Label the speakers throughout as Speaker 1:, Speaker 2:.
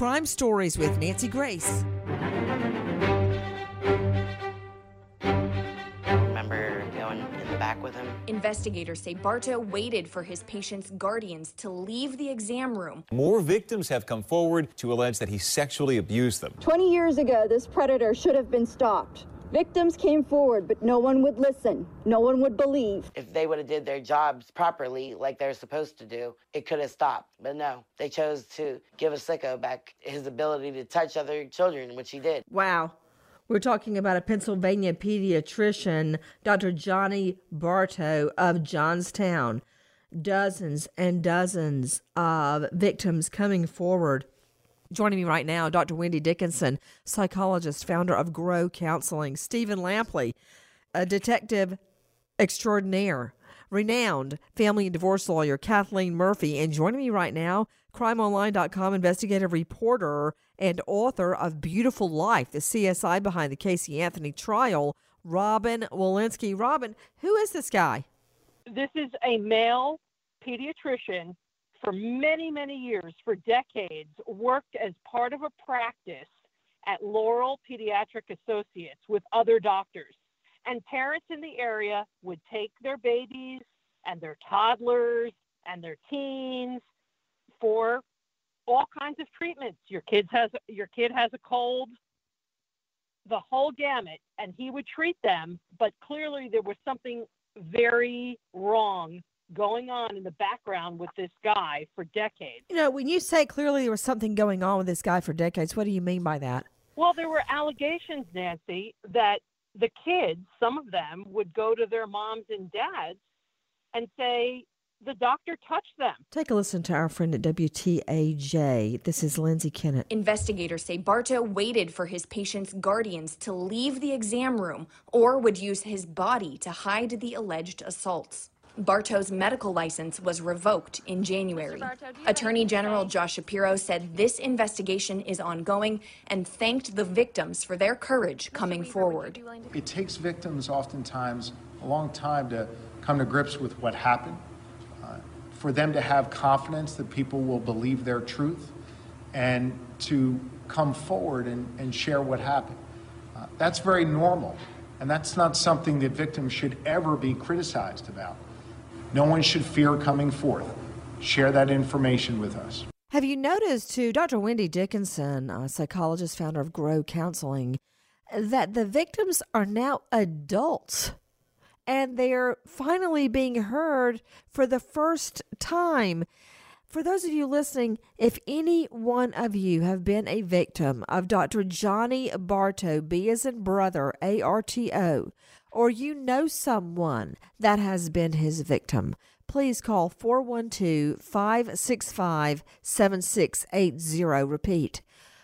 Speaker 1: Crime Stories with Nancy Grace.
Speaker 2: Remember going in the back with him?
Speaker 3: Investigators say Bartow waited for his patient's guardians to leave the exam room.
Speaker 4: More victims have come forward to allege that he sexually abused them.
Speaker 5: 20 years ago, this predator should have been stopped. Victims came forward, but no one would listen. No one would believe.
Speaker 2: If they would have did their jobs properly, like they're supposed to do, it could have stopped. But no, they chose to give a sicko back his ability to touch other children, which he did.
Speaker 1: Wow. We're talking about a Pennsylvania pediatrician, Dr. Johnny Bartow of Johnstown. Dozens and dozens of victims coming forward. Joining me right now, Dr. Wendy Dickinson, psychologist, founder of Grow Counseling. Stephen Lampley, a detective extraordinaire. Renowned family and divorce lawyer, Kathleen Murphy. And joining me right now, crimeonline.com investigative reporter and author of Beautiful Life, the CSI behind the Casey Anthony trial, Robin Walensky. Robin, who is this guy?
Speaker 6: This is a male pediatrician for many, many years, for decades, worked as part of a practice at Laurel Pediatric Associates with other doctors. And parents in the area would take their babies and their toddlers and their teens for all kinds of treatments. Your kid has a cold, the whole gamut, and he would treat them, but clearly there was something very wrong going on in the background with this guy for decades.
Speaker 1: You know, when you say clearly there was something going on with this guy for decades, what do you mean by that?
Speaker 6: Well, there were allegations, Nancy, that the kids, some of them, would go to their moms and dads and say, the doctor touched them.
Speaker 1: Take a listen to our friend at WTAJ. This is Lindsay Kennett.
Speaker 3: Investigators say Bartow waited for his patient's guardians to leave the exam room or would use his body to hide the alleged assaults. Bartow's medical license was revoked in January. Attorney General Josh Shapiro said this investigation is ongoing and thanked the victims for their courage coming forward.
Speaker 7: It takes victims oftentimes a long time to come to grips with what happened, for them to have confidence that people will believe their truth and to come forward and share what happened. That's very normal, and that's not something that victims should ever be criticized about. No one should fear coming forth. Share that information with us.
Speaker 1: Have you noticed, too, Dr. Wendy Dickinson, a psychologist, founder of Grow Counseling, that the victims are now adults and they're finally being heard for the first time? For those of you listening, if any one of you have been a victim of Dr. Johnny Bartow, B as in brother, ARTO, or you know someone that has been his victim, please call 412-565-7680. Repeat,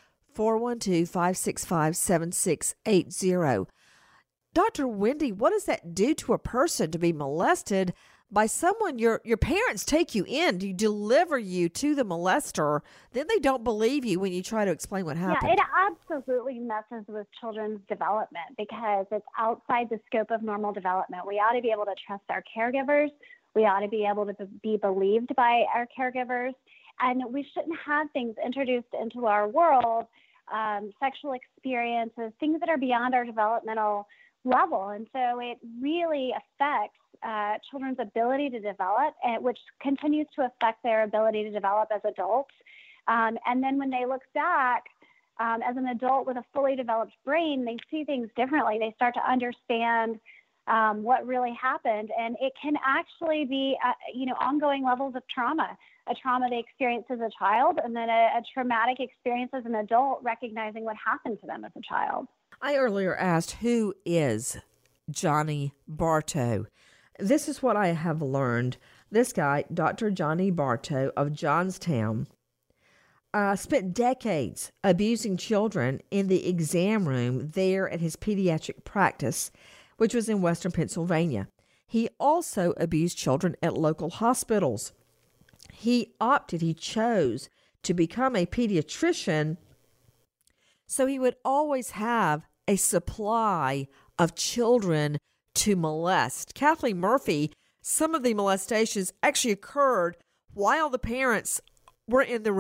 Speaker 1: 412-565-7680. Dr. Wendy, what does that do to a person to be molested by someone? Your parents take you in, you deliver you to the molester, then they don't believe you when you try to explain what happened.
Speaker 8: Yeah, it absolutely messes with children's development because it's outside the scope of normal development. We ought to be able to trust our caregivers. We ought to be able to be believed by our caregivers. And we shouldn't have things introduced into our world, sexual experiences, things that are beyond our developmental level. And so it really affects children's ability to develop, which continues to affect their ability to develop as adults. And then when they look back as an adult with a fully developed brain, they see things differently. They start to understand what really happened. And it can actually be, ongoing levels of trauma, a trauma they experienced as a child, and then a traumatic experience as an adult, recognizing what happened to them as a child.
Speaker 1: I earlier asked, who is Johnny Bartow? This is what I have learned. This guy, Dr. Johnny Bartow of Johnstown, spent decades abusing children in the exam room there at his pediatric practice, which was in Western Pennsylvania. He also abused children at local hospitals. He chose to become a pediatrician so he would always have a supply of children to molest. Kathleen Murphy, some of the molestations actually occurred while the parents were in the room.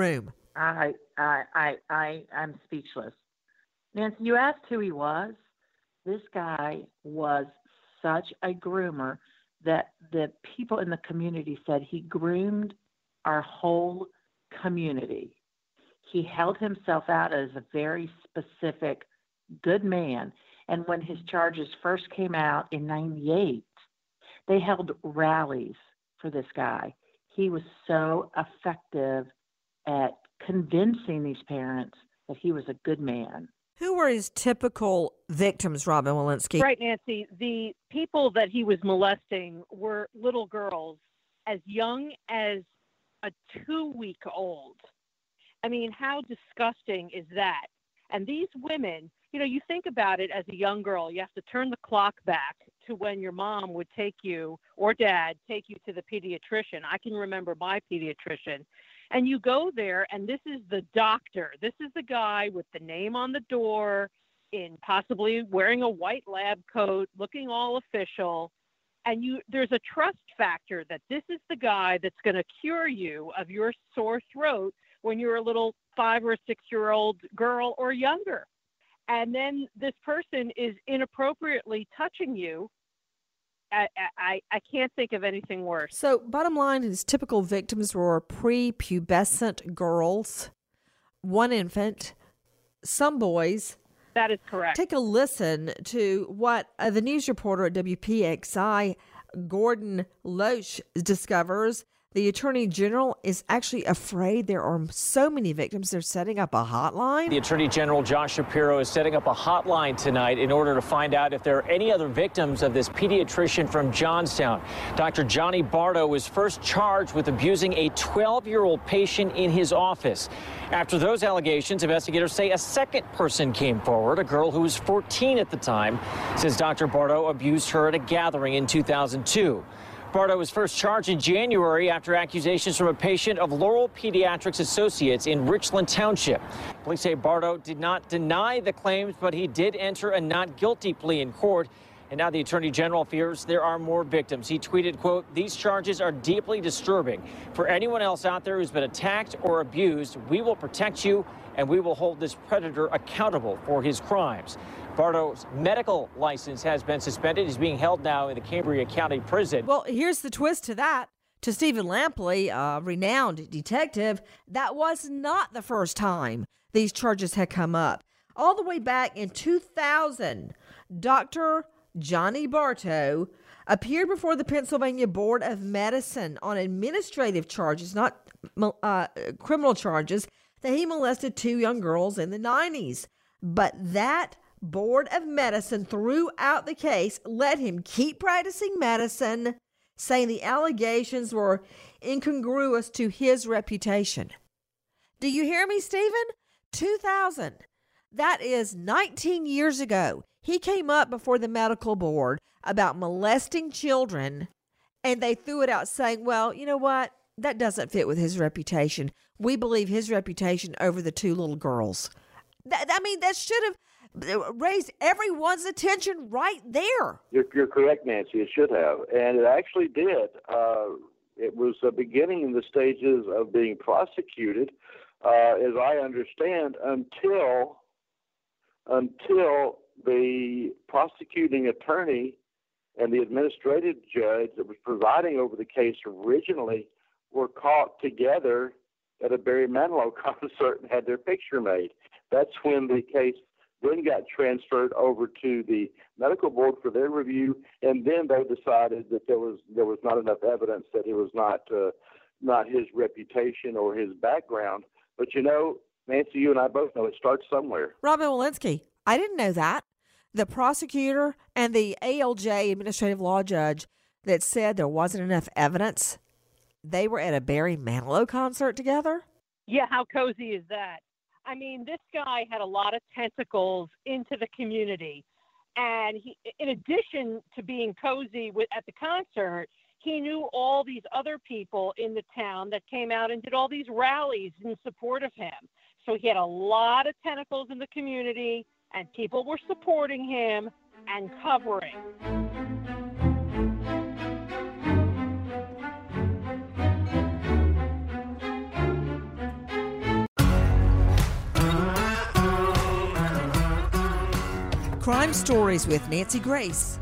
Speaker 9: I'm speechless. Nancy, you asked who he was. This guy was such a groomer that the people in the community said he groomed our whole community. He held himself out as a very specific good man. And when his charges first came out in 98, they held rallies for this guy. He was so effective at convincing these parents that he was a good man.
Speaker 1: Who were his typical victims, Robin Walensky?
Speaker 6: Right, Nancy. The people that he was molesting were little girls as young as a 2-week-old. I mean, how disgusting is that? And these women, you think about it as a young girl, you have to turn the clock back to when your mom would take you or dad take you to the pediatrician. I can remember my pediatrician. And you go there, and this is the doctor. This is the guy with the name on the door, in possibly wearing a white lab coat, looking all official. And there's a trust factor that this is the guy that's going to cure you of your sore throat when you're a little 5 or 6-year-old girl or younger. And then this person is inappropriately touching you. I can't think of anything worse.
Speaker 1: So bottom line, his typical victims were prepubescent girls, one infant, some boys.
Speaker 6: That is correct.
Speaker 1: Take a listen to what the news reporter at WPXI, Gordon Loesch, discovers. The Attorney General is actually afraid there are so many victims, they're setting up a hotline.
Speaker 10: The Attorney General, Josh Shapiro, is setting up a hotline tonight in order to find out if there are any other victims of this pediatrician from Johnstown. Dr. Johnny Bardo was first charged with abusing a 12-year-old patient in his office. After those allegations, investigators say a second person came forward, a girl who was 14 at the time, says Dr. Bardo abused her at a gathering in 2002. Bardo was first charged in January after accusations from a patient of Laurel Pediatrics Associates in Richland Township. Police say Bardo did not deny the claims, but he did enter a not guilty plea in court. And now the Attorney General fears there are more victims. He tweeted, quote, "These charges are deeply disturbing. For anyone else out there who's been attacked or abused, we will protect you and we will hold this predator accountable for his crimes." Bardo's medical license has been suspended. He's being held now in the Cambria County Prison.
Speaker 1: Well, here's the twist to that. To Stephen Lampley, a renowned detective, that was not the first time these charges had come up. All the way back in 2000, Dr. Johnny Barto appeared before the Pennsylvania Board of Medicine on administrative charges, not criminal charges, that he molested 2 young girls in the 90s. But that Board of Medicine threw out the case, let him keep practicing medicine, saying the allegations were incongruous to his reputation. Do you hear me, Stephen? 2000. That is 19 years ago. He came up before the medical board about molesting children, and they threw it out saying, well, you know what? That doesn't fit with his reputation. We believe his reputation over the 2 little girls. That should have raised everyone's attention right there.
Speaker 11: You're correct, Nancy. It should have. And it actually did. It was beginning in the stages of being prosecuted, as I understand, until the prosecuting attorney and the administrative judge that was presiding over the case originally were caught together at a Barry Manilow concert and had their picture made. That's when the case then got transferred over to the medical board for their review, and then they decided that there was not enough evidence that it was not his reputation or his background. But Nancy, you and I both know it starts somewhere.
Speaker 1: Robin Walensky, I didn't know that. The prosecutor and the ALJ administrative law judge that said there wasn't enough evidence, they were at a Barry Manilow concert together?
Speaker 6: Yeah, how cozy is that? I mean, this guy had a lot of tentacles into the community. And he, in addition to being cozy at the concert, he knew all these other people in the town that came out and did all these rallies in support of him. So he had a lot of tentacles in the community, and people were supporting him and covering.
Speaker 12: Crime Stories with Nancy Grace.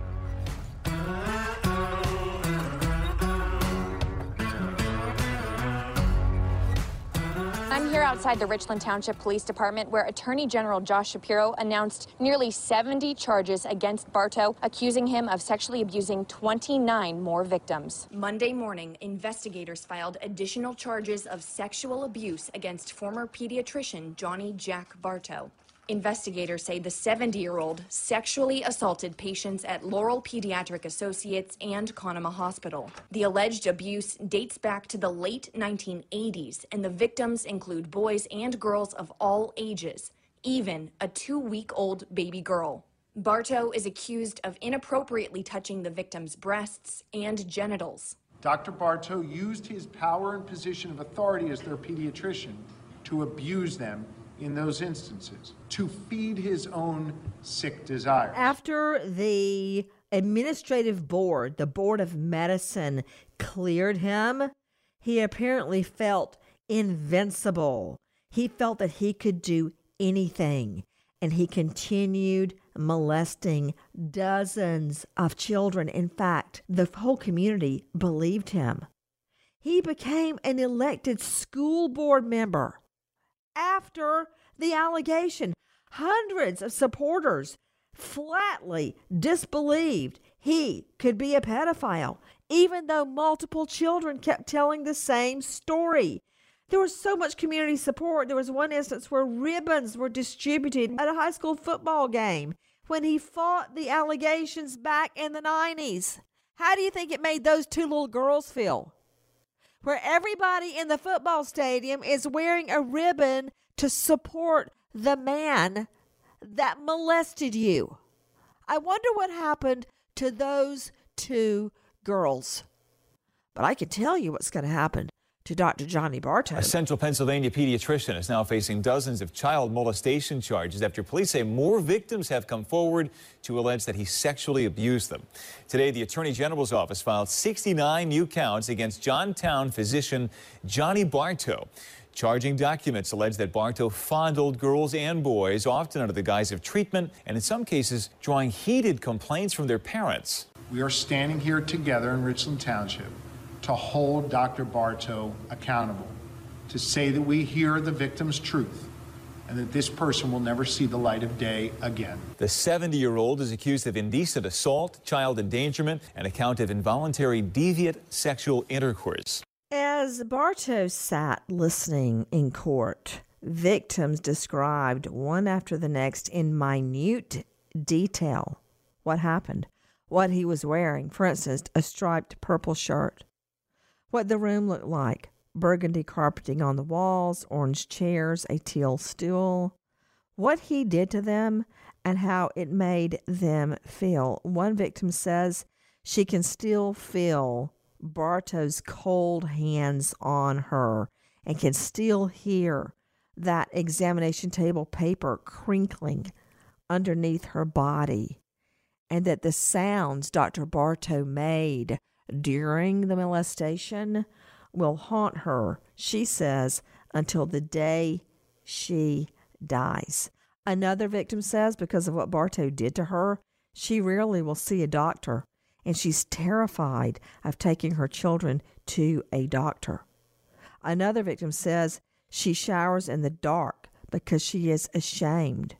Speaker 3: I'm here outside the Richland Township Police Department where Attorney General Josh Shapiro announced nearly 70 charges against Bartow, accusing him of sexually abusing 29 more victims. Monday morning, investigators filed additional charges of sexual abuse against former pediatrician Johnny Jack Bartow. Investigators say the 70-year-old sexually assaulted patients at Laurel Pediatric Associates and Conemaugh Hospital. The alleged abuse dates back to the late 1980s, and the victims include boys and girls of all ages, even a 2-week-old baby girl. Bartow is accused of inappropriately touching the victim's breasts and genitals.
Speaker 7: Dr. Bartow used his power and position of authority as their pediatrician to abuse them in those instances, to feed his own sick desires.
Speaker 1: After the administrative board, the Board of Medicine, cleared him, he apparently felt invincible. He felt that he could do anything, and he continued molesting dozens of children. In fact, the whole community believed him. He became an elected school board member. After the allegation, hundreds of supporters flatly disbelieved he could be a pedophile, even though multiple children kept telling the same story. There was so much community support. There was one instance where ribbons were distributed at a high school football game when he fought the allegations back in the 90s. How do you think it made those two little girls feel? Where everybody in the football stadium is wearing a ribbon to support the man that molested you. I wonder what happened to those two girls. But I can tell you what's going to happen to Dr. Johnny Bartow.
Speaker 4: A central Pennsylvania pediatrician is now facing dozens of child molestation charges after police say more victims have come forward to allege that he sexually abused them. Today, the Attorney General's office filed 69 new counts against Johnstown physician Johnny Bartow. Charging documents allege that Bartow fondled girls and boys, often under the guise of treatment, and in some cases, drawing heated complaints from their parents.
Speaker 7: We are standing here together in Richland Township to hold Dr. Bartow accountable, to say that we hear the victim's truth and that this person will never see the light of day again.
Speaker 4: The 70-year-old is accused of indecent assault, child endangerment, and a count of involuntary deviant sexual intercourse.
Speaker 1: As Bartow sat listening in court, victims described one after the next in minute detail what happened, what he was wearing. For instance, a striped purple shirt, what the room looked like, burgundy carpeting on the walls, orange chairs, a teal stool, what he did to them, and how it made them feel. One victim says she can still feel Bartow's cold hands on her and can still hear that examination table paper crinkling underneath her body, and that the sounds Dr. Bartow made during the molestation will haunt her, she says, until the day she dies. Another victim says because of what Bartow did to her, she rarely will see a doctor, and she's terrified of taking her children to a doctor. Another victim says she showers in the dark because she is ashamed.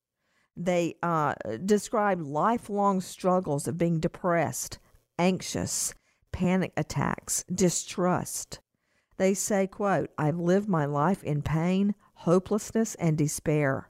Speaker 1: They describe lifelong struggles of being depressed, anxious, panic attacks, distrust. They say, quote, "I've lived my life in pain, hopelessness, and despair."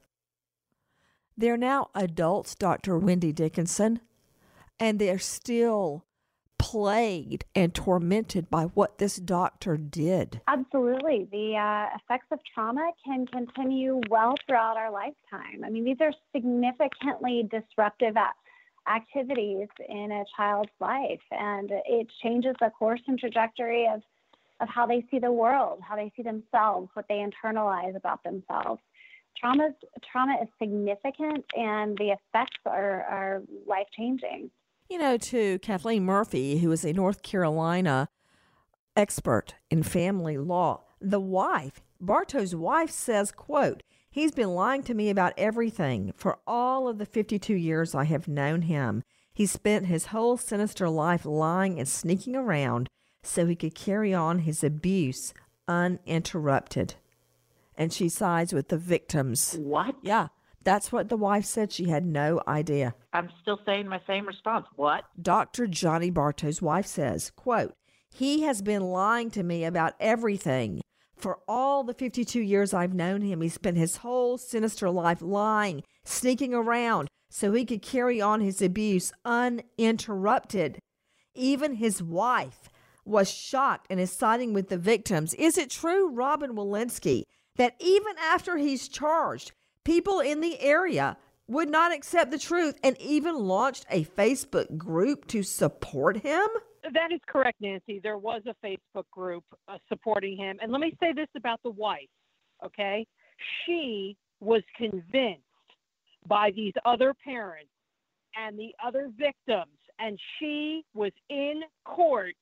Speaker 1: They're now adults, Dr. Wendy Dickinson, and they're still plagued and tormented by what this doctor did.
Speaker 8: Absolutely. The effects of trauma can continue well throughout our lifetime. I mean, these are significantly disruptive activities in a child's life, and it changes the course and trajectory of how they see the world, how they see themselves, what they internalize about themselves. Trauma is significant, and the effects are life-changing.
Speaker 1: You know, to Kathleen Murphy, who is a North Carolina expert in family law, the wife, Bartow's wife, says, quote, He's been lying to me about everything. For all of the 52 years I have known him, he spent his whole sinister life lying and sneaking around so he could carry on his abuse uninterrupted. And she sides with the victims.
Speaker 9: What?
Speaker 1: Yeah, that's what the wife said. She had no idea.
Speaker 9: I'm still saying my same response. What?
Speaker 1: Dr. Johnny Bartow's wife says, quote, he has been lying to me about everything. For all the 52 years I've known him, he spent his whole sinister life lying, sneaking around so he could carry on his abuse uninterrupted. Even his wife was shocked and is siding with the victims. Is it true, Robin Walensky, that even after he's charged, people in the area would not accept the truth and even launched a Facebook group to support him?
Speaker 6: That is correct, Nancy. There was a Facebook group supporting him. And let me say this about the wife, okay? She was convinced by these other parents and the other victims, and she was in court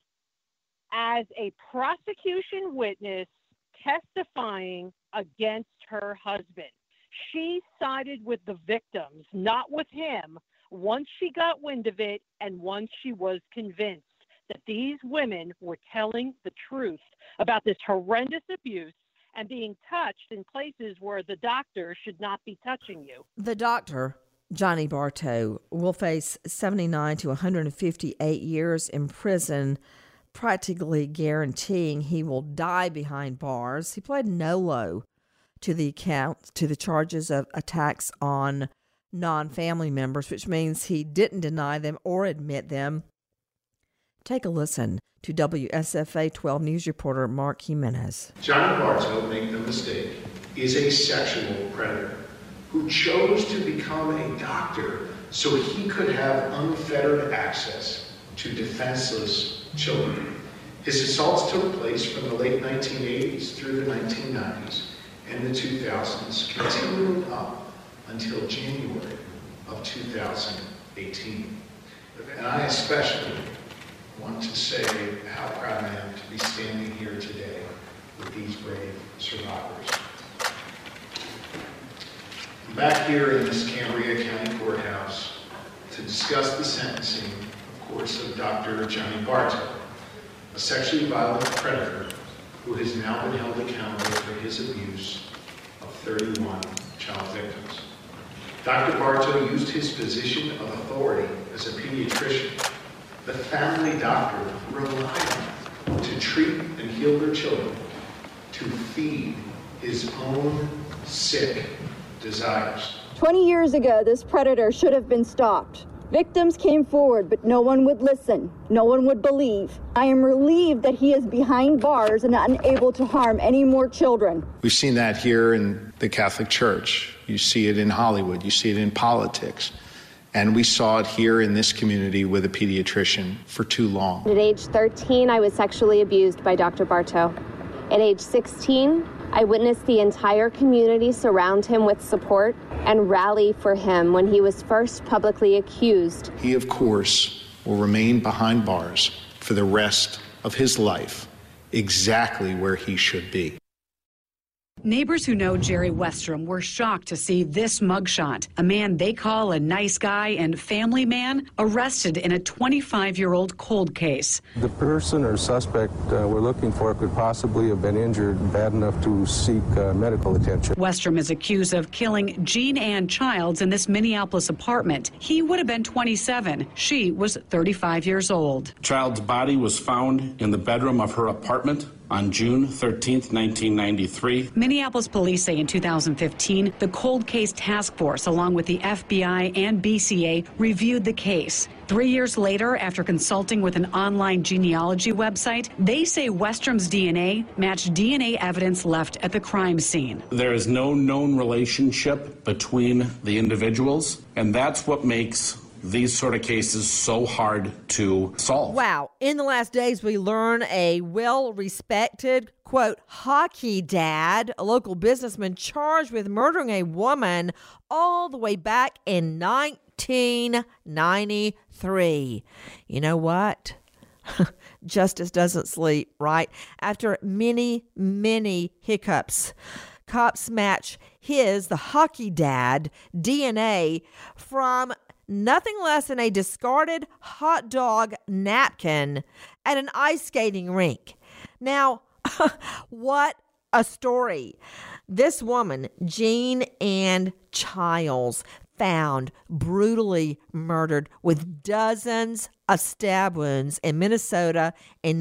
Speaker 6: as a prosecution witness testifying against her husband. She sided with the victims, not with him, once she got wind of it and once she was convinced that these women were telling the truth about this horrendous abuse and being touched in places where the doctor should not be touching you.
Speaker 1: The doctor, Johnny Bartow, will face 79 to 158 years in prison, practically guaranteeing he will die behind bars. He pled no to the charges of attacks on non-family members, which means he didn't deny them or admit them. Take a listen to WSFA 12 News reporter Mark Jimenez.
Speaker 7: Johnny Bartow, make no mistake, is a sexual predator who chose to become a doctor so he could have unfettered access to defenseless children. His assaults took place from the late 1980s through the 1990s and the 2000s, continuing up until January of 2018. And I especially want to say how proud I am to be standing here today with these brave survivors. I'm back here in this Cambria County Courthouse to discuss the sentencing, of course, of Dr. Johnny Bartow, a sexually violent predator who has now been held accountable for his abuse of 31 child victims. Dr. Bartow used his position of authority as a pediatrician, the family doctor relied on to treat and heal their children, to feed his own sick desires.
Speaker 5: 20 years ago, this predator should have been stopped. Victims came forward, but no one would listen. No one would believe. I am relieved that he is behind bars and unable to harm any more children.
Speaker 7: We've seen that here in the Catholic Church. You see it in Hollywood. You see it in politics. And we saw it here in this community with a pediatrician for too long.
Speaker 13: At age 13, I was sexually abused by Dr. Bartow. At age 16, I witnessed the entire community surround him with support and rally for him when he was first publicly accused.
Speaker 7: He, of course, will remain behind bars for the rest of his life, exactly where he should be.
Speaker 14: Neighbors who know Jerry Westrom were shocked to see this mugshot. A man they call a nice guy and family man arrested in a 25-year-old cold case.
Speaker 15: The person or suspect we're looking for could possibly have been injured bad enough to seek medical attention.
Speaker 14: Westrom is accused of killing Jean Ann Childs in this Minneapolis apartment. He would have been 27. She was 35 years old.
Speaker 16: Child's body was found in the bedroom of her apartment on June 13, 1993.
Speaker 14: Minneapolis police say in 2015, the cold case task force, along with the FBI and BCA, reviewed the case. 3 years later, after consulting with an online genealogy website, they say Westrom's DNA matched DNA evidence left at the crime scene.
Speaker 16: There is no known relationship between the individuals, and that's what makes these sort of cases so hard to solve.
Speaker 1: Wow. In the last days, we learn a well-respected, quote, hockey dad, a local businessman charged with murdering a woman all the way back in 1993. You know what? Justice doesn't sleep, right? After many, many hiccups, cops match the hockey dad, DNA from nothing less than a discarded hot dog napkin at an ice skating rink. Now, what a story. This woman, Jean Ann Childs, found brutally murdered with dozens of stab wounds in Minnesota in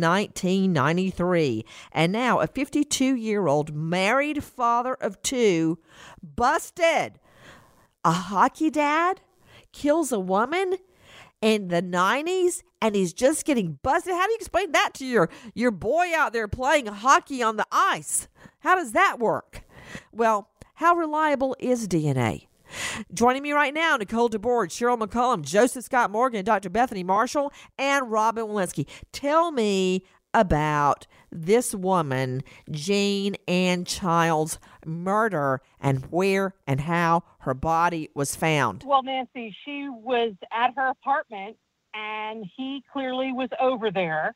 Speaker 1: 1993. And now a 52-year-old married father of two, busted. A hockey dad kills a woman in the 90s and he's just getting busted. How do you explain that to your boy out there playing hockey on the ice? How does that work? Well, how reliable is DNA? Joining me right now, Nicole DeBoard, Cheryl McCollum, Joseph Scott Morgan, Dr. Bethany Marshall, and Robin Walensky. Tell me about this woman, Jean Ann Childs' murder, and where and how her body was found.
Speaker 6: Well, Nancy, she was at her apartment, and he clearly was over there.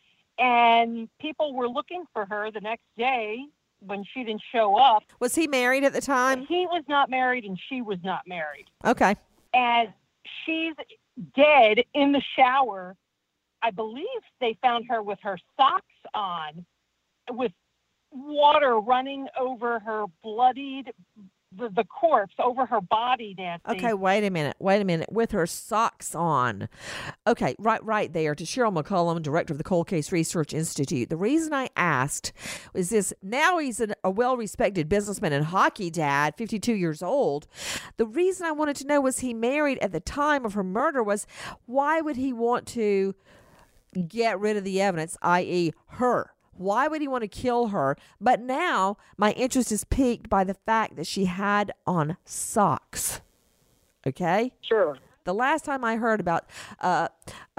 Speaker 6: And people were looking for her the next day when she didn't show up.
Speaker 1: Was he married at the time?
Speaker 6: He was not married, and she was not married.
Speaker 1: Okay.
Speaker 6: And she's dead in the shower. I believe they found her with her socks on, with water running over her bloodied, the corpse over her body, Nancy.
Speaker 1: Okay, wait a minute. With her socks on. Okay, right there to Cheryl McCollum, director of the Cold Case Research Institute. The reason I asked is this: now he's a well-respected businessman and hockey dad, 52 years old. The reason I wanted to know, was he married at the time of her murder? Was why would he want to get rid of the evidence, i.e. her? Why would he want to kill her? But now my interest is piqued by the fact that she had on socks. Okay?
Speaker 17: Sure.
Speaker 1: The last time I heard about a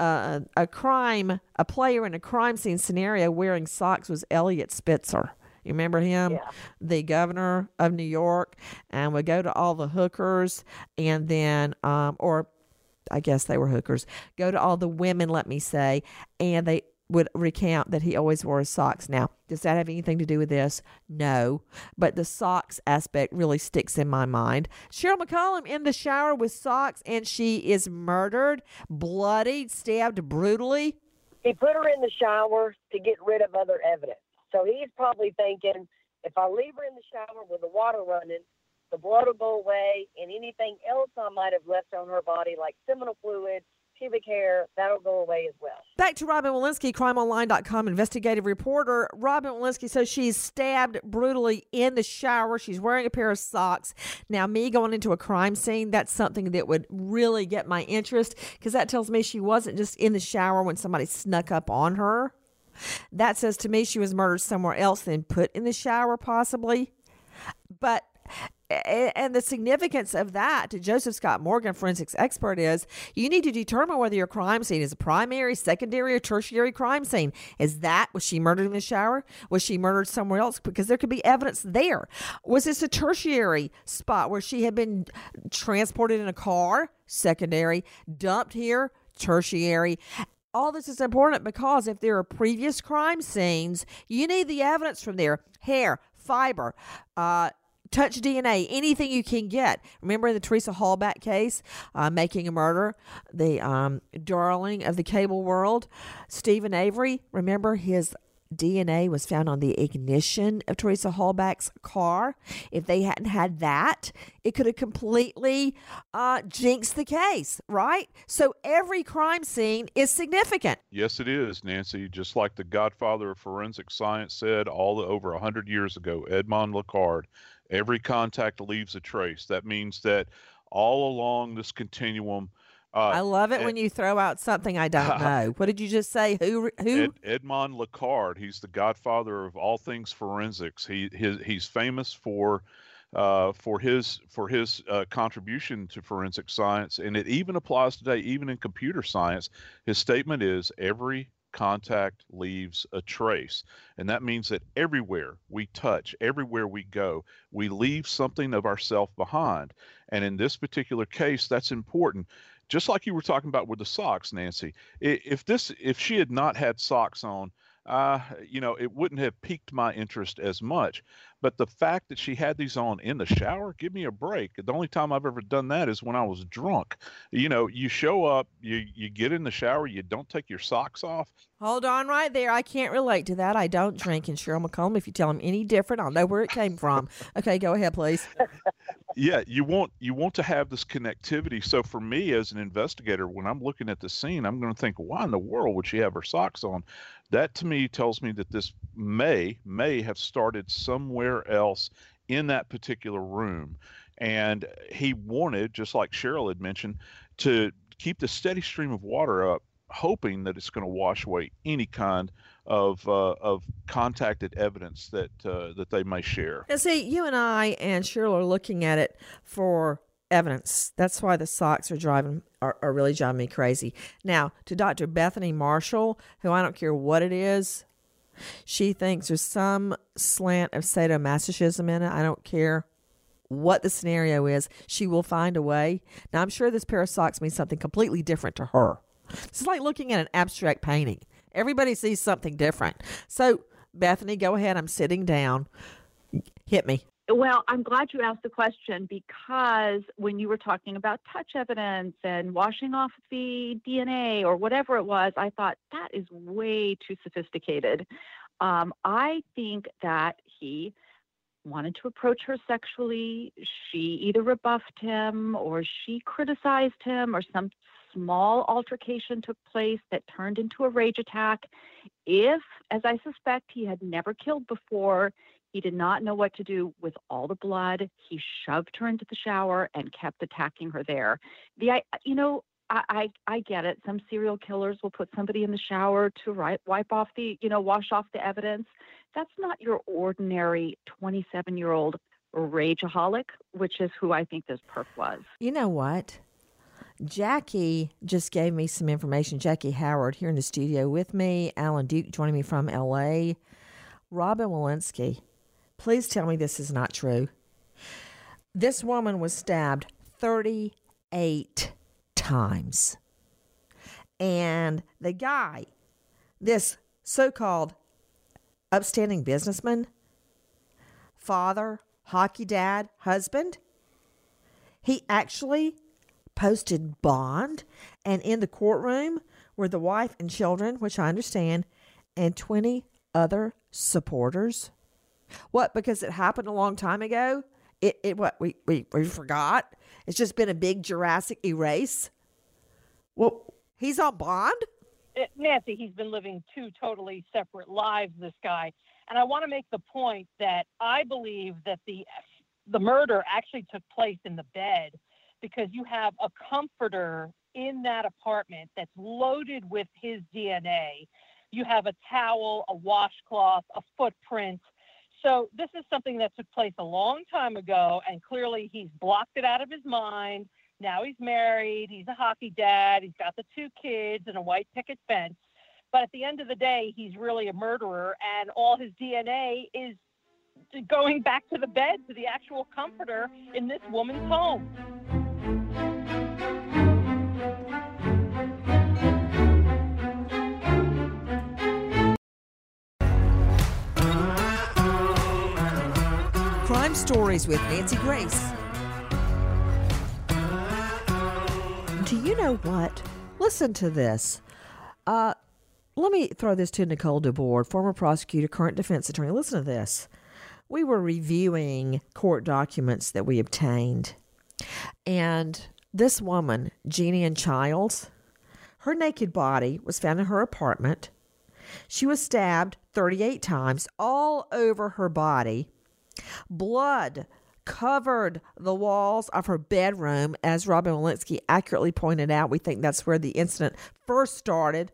Speaker 1: player in a crime scene scenario wearing socks was Elliot Spitzer. You remember him?
Speaker 17: Yeah.
Speaker 1: The governor of New York, and would go to all the hookers and then, or I guess they were hookers, go to all the women, let me say, and they would recount that he always wore his socks. Now, does that have anything to do with this? No. But the socks aspect really sticks in my mind. Cheryl McCollum in the shower with socks, and she is murdered, bloodied, stabbed brutally.
Speaker 17: He put her in the shower to get rid of other evidence. So he's probably thinking, if I leave her in the shower with the water running, the blood will go away, and anything else I might have left on her body, like seminal fluid, pubic hair, that'll go away as well.
Speaker 1: Back to Robin Walensky, crimeonline.com investigative reporter. Robin Walensky, so she's stabbed brutally in the shower. She's wearing a pair of socks. Now, me going into a crime scene, that's something that would really get my interest, because that tells me she wasn't just in the shower when somebody snuck up on her. That says to me she was murdered somewhere else, then put in the shower possibly. But and the significance of that to Joseph Scott Morgan, forensics expert, is you need to determine whether your crime scene is a primary, secondary, or tertiary crime scene. Was she murdered in the shower? Was she murdered somewhere else? Because there could be evidence there. Was this a tertiary spot where she had been transported in a car? Secondary. Dumped here? Tertiary. All this is important because if there are previous crime scenes, you need the evidence from there. Hair, fiber, touch DNA, anything you can get. Remember the Teresa Halbach case, Making a Murder, the darling of the cable world, Stephen Avery. Remember his DNA was found on the ignition of Teresa Halbach's car. If they hadn't had that, it could have completely jinxed the case, right? So every crime scene is significant.
Speaker 18: Yes, it is, Nancy. Just like the godfather of forensic science said over 100 years ago, Edmond Locard, every contact leaves a trace. That means that all along this continuum,
Speaker 1: I love it when you throw out something I don't know. What did you just say? Who?
Speaker 18: Edmond Locard. He's the godfather of all things forensics. He's famous for his contribution to forensic science, and it even applies today, even in computer science. His statement is every contact leaves a trace. And that means that everywhere we touch, everywhere we go, we leave something of ourselves behind. And in this particular case, that's important. Just like you were talking about with the socks, Nancy, if she had not had socks on, it wouldn't have piqued my interest as much. But the fact that she had these on in the shower, give me a break. The only time I've ever done that is when I was drunk. You show up, you get in the shower, you don't take your socks off.
Speaker 1: Hold on right there. I can't relate to that. I don't drink. And Cheryl McCollum, if you tell him any different, I'll know where it came from. Okay, go ahead, please.
Speaker 18: Yeah, you want to have this connectivity. So for me as an investigator, when I'm looking at the scene, I'm going to think, why in the world would she have her socks on? That to me tells me that this may have started somewhere else in that particular room. And he wanted, just like Cheryl had mentioned, to keep the steady stream of water up, hoping that it's going to wash away any kind of contacted evidence that they may share.
Speaker 1: And see, you and I and Cheryl are looking at it for evidence. That's why the socks are really driving me crazy. Now, to Dr. Bethany Marshall, who I don't care what it is, she thinks there's some slant of sadomasochism in it. I don't care what the scenario is. She will find a way. Now, I'm sure this pair of socks means something completely different to her. It's like looking at an abstract painting. Everybody sees something different. So, Bethany, go ahead. I'm sitting down. Hit me.
Speaker 19: Well, I'm glad you asked the question, because when you were talking about touch evidence and washing off the DNA or whatever it was, I thought that is way too sophisticated. I think that he wanted to approach her sexually. She either rebuffed him or she criticized him, or some small altercation took place that turned into a rage attack. If, as I suspect, he had never killed before, he did not know what to do with all the blood, he shoved her into the shower and kept attacking her there. I get it. Some serial killers will put somebody in the shower to wipe off wash off the evidence. That's not your ordinary 27-year-old rageaholic, which is who I think this perp was.
Speaker 1: You know what? Jackie just gave me some information. Jackie Howard here in the studio with me. Alan Duke joining me from L.A. Robin Walensky, please tell me this is not true. This woman was stabbed 38 times. And the guy, this so-called upstanding businessman, father, hockey dad, husband, he actually posted bond, and in the courtroom were the wife and children, which I understand, and 20 other supporters. What? Because it happened a long time ago? We forgot? It's just been a big Jurassic erase? Well, he's on bond?
Speaker 6: Nancy, he's been living two totally separate lives, this guy. And I want to make the point that I believe that the murder actually took place in the bed, because you have a comforter in that apartment that's loaded with his DNA. You have a towel, a washcloth, a footprint. So this is something that took place a long time ago, and clearly he's blocked it out of his mind. Now he's married, he's a hockey dad, he's got the 2 kids and a white picket fence. But at the end of the day, he's really a murderer, and all his DNA is going back to the bed, to the actual comforter in this woman's home.
Speaker 12: Crime Stories with Nancy Grace.
Speaker 1: Do you know what? Listen to this. Let me throw this to Nicole DeBoer, former prosecutor, current defense attorney. Listen to this. We were reviewing court documents that we obtained, and this woman, Jeannie Ann Childs, her naked body was found in her apartment. She was stabbed 38 times all over her body. Blood covered the walls of her bedroom, as Robin Walensky accurately pointed out. We think that's where the incident first started.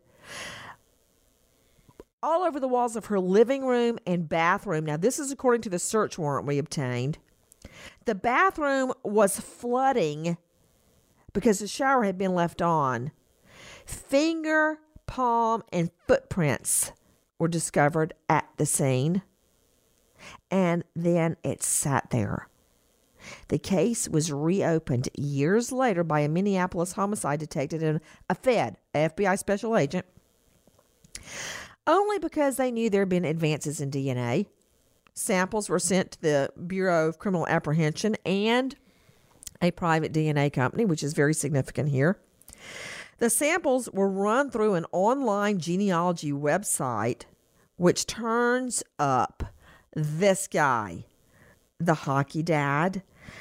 Speaker 1: All over the walls of her living room and bathroom. Now, this is according to the search warrant we obtained. The bathroom was flooding because the shower had been left on. Finger, palm, and footprints were discovered at the scene. And then it sat there. The case was reopened years later by a Minneapolis homicide detective and a FBI special agent. Only because they knew there had been advances in DNA. Samples were sent to the Bureau of Criminal Apprehension and a private DNA company, which is very significant here. The samples were run through an online genealogy website, which turns up this guy, the hockey dad,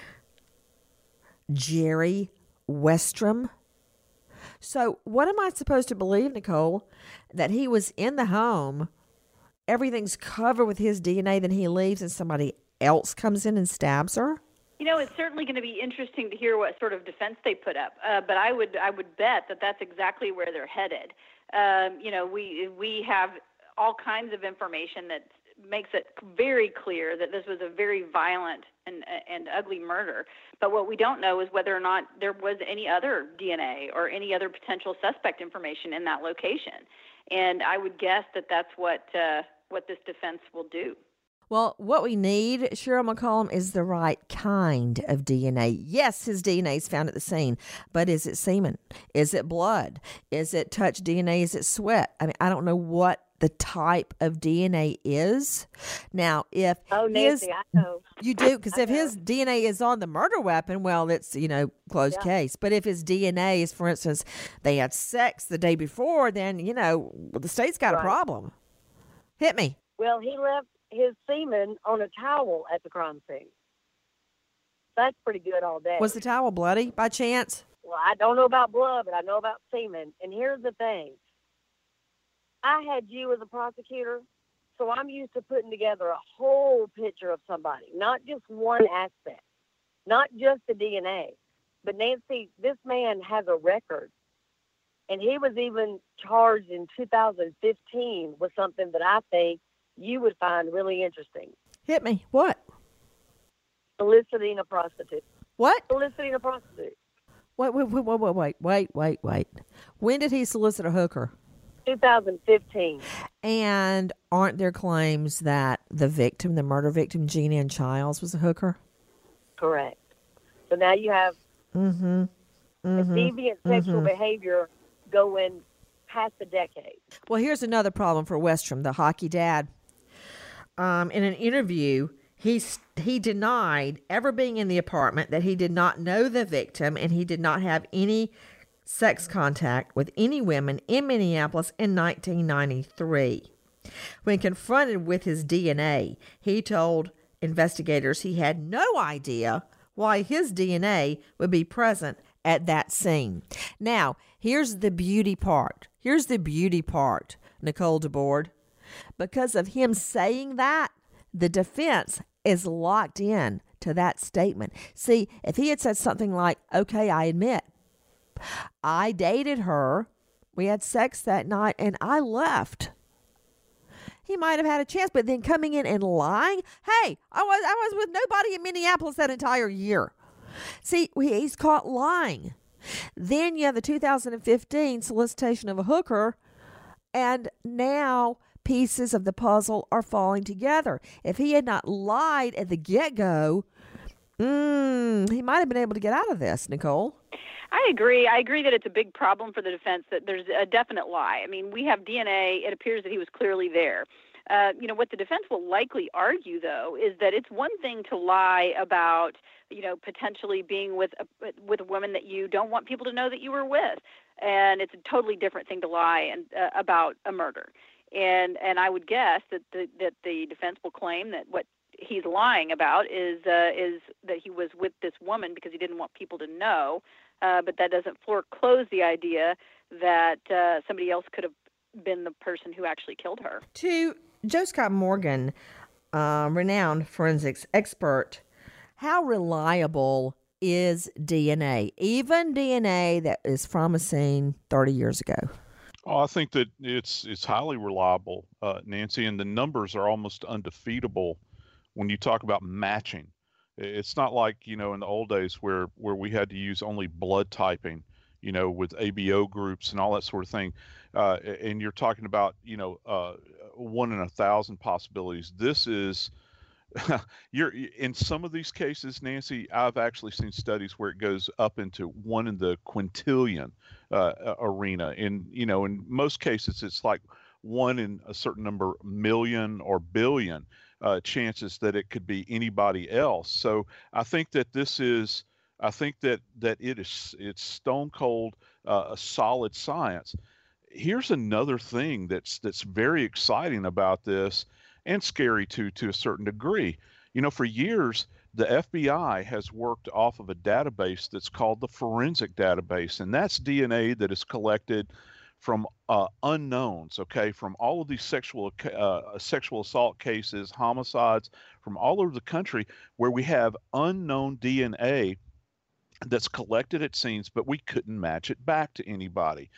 Speaker 1: Jerry Westrom. So what am I supposed to believe, Nicole? That he was in the home, everything's covered with his DNA, then he leaves and somebody else comes in and stabs her?
Speaker 20: It's certainly going to be interesting to hear what sort of defense they put up. But I would bet that that's exactly where they're headed. We have all kinds of information that makes it very clear that this was a very violent and ugly murder. But what we don't know is whether or not there was any other DNA or any other potential suspect information in that location. And I would guess that that's what this defense will do.
Speaker 1: Well, what we need, Cheryl McCollum, is the right kind of DNA. Yes, his DNA is found at the scene, but is it semen? Is it blood? Is it touch DNA? Is it sweat? I mean, I don't know what the type of DNA is. Now, if
Speaker 17: Nancy, I know.
Speaker 1: You do, because if his DNA is on the murder weapon, well, it's, closed case. But if his DNA is, for instance, they had sex the day before, then, the state's got a problem. Hit me.
Speaker 17: Well, he left his semen on a towel at the crime scene. That's pretty good all day.
Speaker 1: Was the towel bloody by chance?
Speaker 17: Well, I don't know about blood, but I know about semen. And here's the thing. I had you as a prosecutor, so I'm used to putting together a whole picture of somebody, not just one aspect, not just the DNA. But Nancy, this man has a record. And he was even charged in 2015 with something that I think you would find really interesting.
Speaker 1: Hit me. What?
Speaker 17: Soliciting a prostitute.
Speaker 1: What?
Speaker 17: Soliciting a prostitute.
Speaker 1: Wait. When did he solicit a hooker?
Speaker 17: 2015.
Speaker 1: And aren't there claims that the victim, the murder victim, Jeannie Ann Childs, was a hooker?
Speaker 17: Correct. So now you have deviant sexual behavior going past the decade.
Speaker 1: Well, here's another problem for Westrom, the hockey dad. In an interview, he denied ever being in the apartment, that he did not know the victim, and he did not have any sex contact with any women in Minneapolis in 1993. When confronted with his DNA, he told investigators he had no idea why his DNA would be present at that scene. Now, here's the beauty part. Nicole DeBoard. Because of him saying that, the defense is locked in to that statement. See, if he had said something like, okay, I admit, I dated her, we had sex that night, and I left, he might have had a chance. But then coming in and lying, hey, I was with nobody in Minneapolis that entire year. See, he's caught lying. Then you have the 2015 solicitation of a hooker, and now pieces of the puzzle are falling together. If he had not lied at the get-go, he might have been able to get out of this, Nicole.
Speaker 20: I agree. I agree that it's a big problem for the defense that there's a definite lie. I mean, we have DNA. It appears that he was clearly there. What the defense will likely argue, though, is that it's one thing to lie about, potentially being with a woman that you don't want people to know that you were with, and it's a totally different thing to lie about a murder. And I would guess that the defense will claim that what he's lying about is that he was with this woman because he didn't want people to know. But that doesn't foreclose the idea that somebody else could have been the person who actually killed her.
Speaker 1: To Joe Scott Morgan, renowned forensics expert, how reliable is DNA, even DNA that is from a scene 30 years ago?
Speaker 18: Oh, I think that it's highly reliable, Nancy, and the numbers are almost undefeatable when you talk about matching. It's not like, in the old days where we had to use only blood typing, with ABO groups and all that sort of thing. And you're talking about, 1 in 1,000 possibilities. This is, in some of these cases, Nancy, I've actually seen studies where it goes up into 1 in the quintillion arena. And, in most cases, it's like one in a certain number million or billion chances that it could be anybody else. So I think that it's stone cold a solid science. Here's another thing that's very exciting about this, and scary to a certain degree. You know, for years, the FBI has worked off of a database that's called the forensic database, and that's DNA that is collected from unknowns, okay, from all of these sexual assault cases, homicides, from all over the country, where we have unknown DNA that's collected at scenes, but we couldn't match it back to anybody.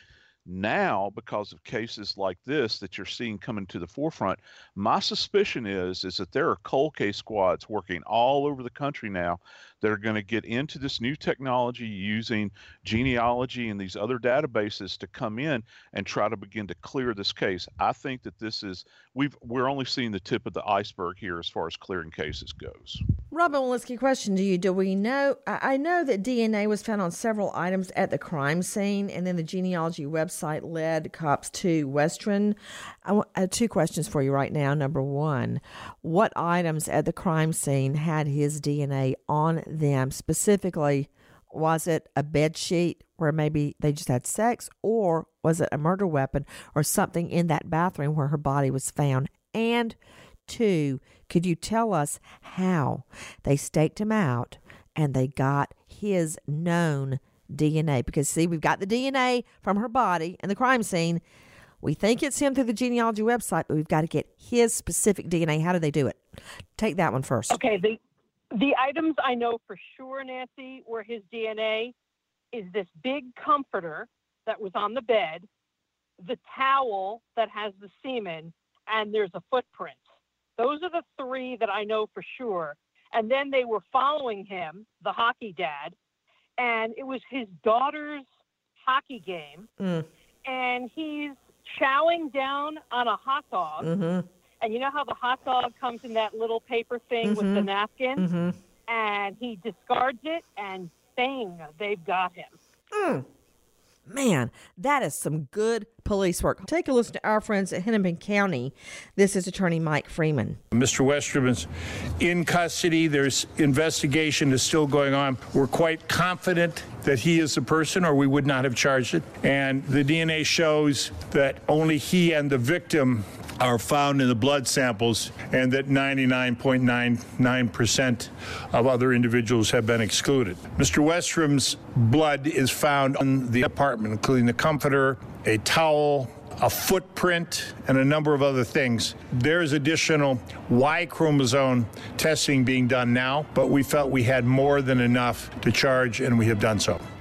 Speaker 18: Now, because of cases like this that you're seeing coming to the forefront, my suspicion is that there are cold case squads working all over the country now that are going to get into this new technology using genealogy and these other databases to come in and try to begin to clear this case. I think that we're only seeing the tip of the iceberg here as far as clearing cases goes.
Speaker 1: Robin Walensky, question to you. Do we know, I know that DNA was found on several items at the crime scene, and then the genealogy website led cops to Western. I have two questions for you right now. Number one, what items at the crime scene had his DNA on them? Specifically, was it a bed sheet where maybe they just had sex, or was it a murder weapon or something in that bathroom where her body was found? And two, could you tell us how they staked him out and they got his known DNA? Because, see, we've got the DNA from her body and the crime scene. We think it's him through the genealogy website, but we've got to get his specific DNA. How do they do it? Take that one first.
Speaker 6: Okay, the items I know for sure, Nancy, were his DNA is this big comforter that was on the bed, the towel that has the semen, and there's a footprint. Those are the three that I know for sure. And then they were following him, the hockey dad, and it was his daughter's hockey game. And he's chowing down on a hot dog. And you know how the hot dog comes in that little paper thing with the napkin? And he discards it, and bang, they've got him.
Speaker 1: Man, that is some good police work. Take a listen to our friends at Hennepin County. This is Attorney Mike Freeman.
Speaker 21: Mr. Westrom is in custody. There's investigation is still going on. We're quite confident that he is the person, or we would not have charged it. And the DNA shows that only he and the victim are found in the blood samples, and that 99.99% of other individuals have been excluded. Mr. Westrom's blood is found in the apartment, including the comforter, a towel, a footprint, and a number of other things. There's additional Y chromosome testing being done now, but we felt we had more than enough to charge, and we have done so.